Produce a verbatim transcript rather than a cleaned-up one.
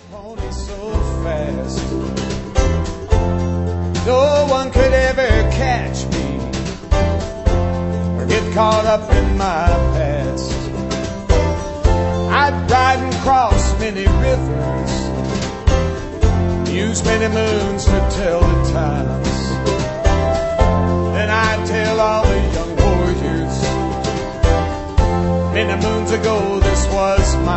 pony so fast. No one could ever catch me or get caught up in my past. I'd ride and cross many rivers, use many moons to tell the times. Then I'd tell all the young warriors, many moons ago this was my